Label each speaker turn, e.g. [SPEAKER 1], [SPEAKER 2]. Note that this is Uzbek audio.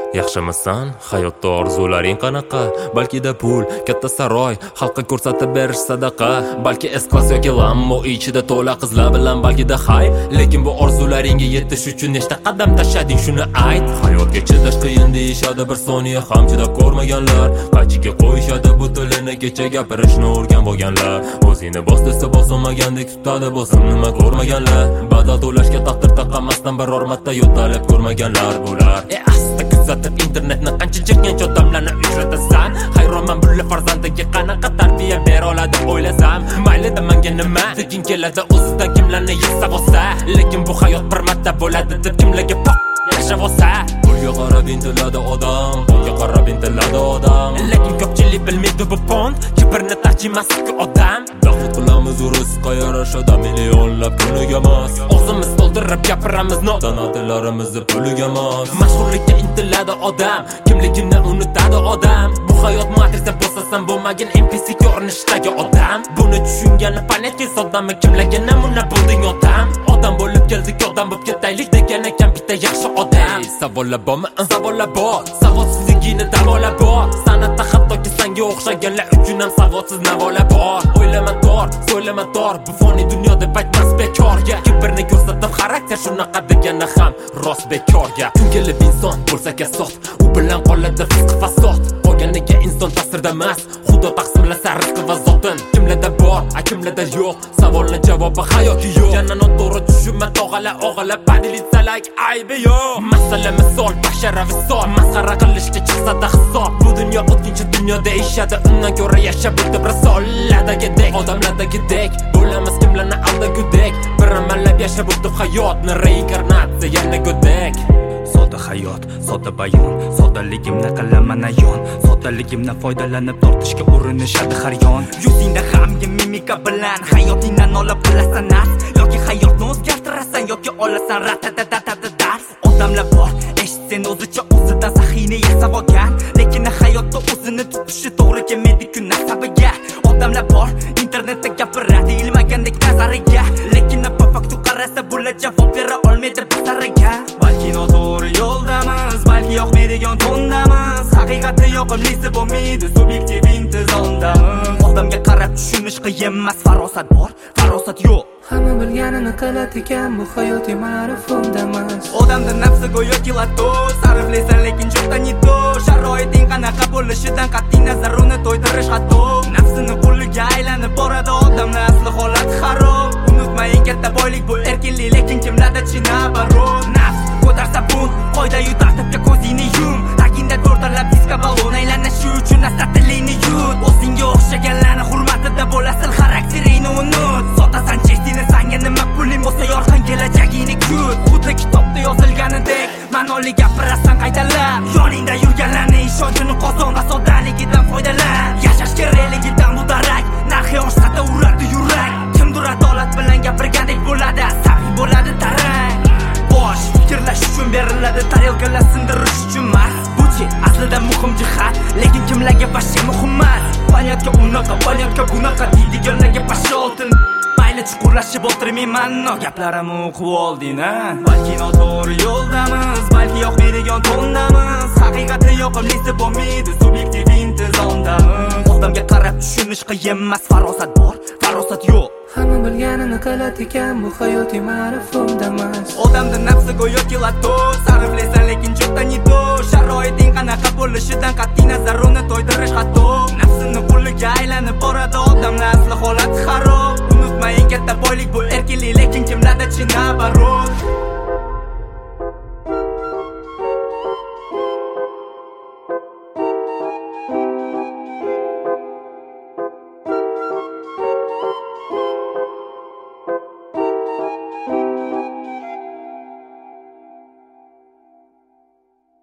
[SPEAKER 1] Yaxshimisan? Hayotda orzularing qanaqa? Balkida pul, katta saroy, xalqqa ko'rsatib berish sadaqa. Balki S-klass yoki Lambo ichida to'la qizlar bilan balkida hay. Lekin bu orzularingga yetish uchun nechta qadam tashlading, shuni ayt. Hayotga chidash qiyin deyishadi, bir soniya ham chidab ko'rmaganlar. Qachiga qo'yishadi bu tilini, kecha gapirishni o'rgan bo'lganlar. O'zingni bos desa bosolmagandek tutadi, bosim nima ko'rmaganlar. Badal to'lashga taqdir taqamasdan biror marta yo'talib ko'rmaganlar bular. Asta kuzatib internetni qancha chekkan odamlarni uchratasan. Hayronman bular farzandiga qanaqa tarbiya bera oladi o'ylasam. Maylida menga nima tekin keladi o'zidan kimlarni yesa bo'lsa. Lekin bu hayot bir marta bo'ladi deb kimlarga yashab olsa. Pulga qarab intiladi odam, pulga qarab intiladi odam. Lekin ko'pchilik bilmaydi bu pond kibrni tarjimasi odam. Daxl qilamiz rizqqa yarashada millionlab pulga emas. O'zimiz to'ldirib gapiramiz donatorlarimizni pulga emas. Mashhurlikka intiladi odam, kimligini unutadi odam. Bu hayot matriza bo'lsa bo'lmagin NPC ko'rinishdagi odam. Buni tushungani panetka sodami kimlarga namuna bo'lding odam. Odam bo'lib keldik, odam bo'lib ketaylik degan ekan bitta yaxshi odam. Savollar bormi? Savollar bor. Savodsizligini davolab bor. San'atda hattoki senga o'xshaganlar uchun ham savodsiz navolar bor. O'ylama tor, so'ylama tor, bu foniy dunyoda baytmas bekorga. Kibrni ko'rsatib xarakter shunaqa degani ham rost bekorga. Kun kelib inson bo'lsa kasod, u bilan qoladi fisq fasod. Qolganiga inson ta'sirda emas, Xudo taqsimlasa rizq va zotin. Kimlarda bor, a kimlarda yo'q, savolning javobi hayoki yo'q. Yana noto'g'ri tushunma tog'ala o'g'ila padilitsalar aybi yo'q. Masala misol, bashara visol, masxara qilishga chiqsa-da hisob. Bu dunyo o'tkinchi dunyo deyishadi, undan ko'ra yashab o'tib risoladagidek, odamlardagidek bo'lamiz kimlarni aldagudek. Bir amallab yashab o'tib hayotni reinkarnatsiya yana go'dak.
[SPEAKER 2] Sodda hayot, sodda bayon, soddaligimni qilaman ayon. Soddaligimdan foydalanib tortishga urinishadi har yon. Yuzingda hamga mimika bilan hayotingdan olib qilasan nas, yoki hayotni o'zgartirasan yoki olasan ratatatatatatas. Odamlar bor, eshitsen o'zicha o'zidan sahiyni yasab olgan, lekin hayotda o'zini tutishi to'g'ri kelmaydi-ku nasabiga. Odamlar bor, internetda gapiradi ilmagandek nazariga, lekin po faktu qarasa bular javob bera olmaydi bizlarga. Balki noto'g'ri yo'ldamiz, balki yoqmaydigan tondamiz. Haqiqatni yoqimlisi bo'lmaydi, subyektiv intizomdamiz. Odamga qarab tushunish qiyin emas, farosat bor, farosat yo'q.
[SPEAKER 3] Hamma bilganini qiladi ekan, bu hayotiy marafonda emas.
[SPEAKER 2] Odamda nafsi go'yoki lato, sarflaysan lekin jo'qdan yito. Sharoiting qanaqa bo'lishidan qat'iy nazar uni to'ydirish xato. Nafsini quliga aylanib boradi odamlar, asli holati xarob. Unutmang katta boylik bu erkinlik, lekin kimlarda chinabaron. Nafs ko'tarsa bun, qoida-yu tartibga ko'zingni yum. Taginda to'rtalab diska balon aylanishi uchun astatilingni yut. O'zingga o'xshaganlarni hurmatida bo'lasil, xarakteringni unut. Sotasan chektini sanga nima puling bo'lsa yorqin kelajagingni kut. Xuddi kitobda yozilganidek ma'noli gapirasan qaydalab. Yoningda yurganlarning ishonchini qozon va soddaligidan foydalan. Yashash kerakligidan bu darak, narxi oshqata uradi yurak. Kimdir adolat bilan gapirgandek bo'ladi, asabiy bo'ladi tarang. Bosh fikrlash uchun beriladi, tarelkalar sindirish uchun emas. Bu-chi aslida muhim jihat, lekin kimlarga boshqa muhim emas. Panyatga unaqa, panyatga bunaqa deydiganlarga boshqa oltin. Mayli chuqurlashib o'tirmayman, gaplarim o'qib olding-a. Balki noto'g'ri yo'ldamiz, balki yoqmaydigan tondamiz. Haqiqatni yoqimlisi bo'lmaydi, subyektiv intizomdamiz. Odamga qarab tushunish qiyin emas, farosat bor, farosat yo'q.
[SPEAKER 3] Hamma bilganini qiladi ekan, bu hayotiy marafonda emas.
[SPEAKER 2] Odamda nafsi go'yoki lato, sarflaysan lekin jo'qdan yito. Sharoiting qanaqa bo'lishidan qat'iy nazar uni to'ydirish xato. Nafsini quliga aylanib boradi odamlar, asli holati xarob.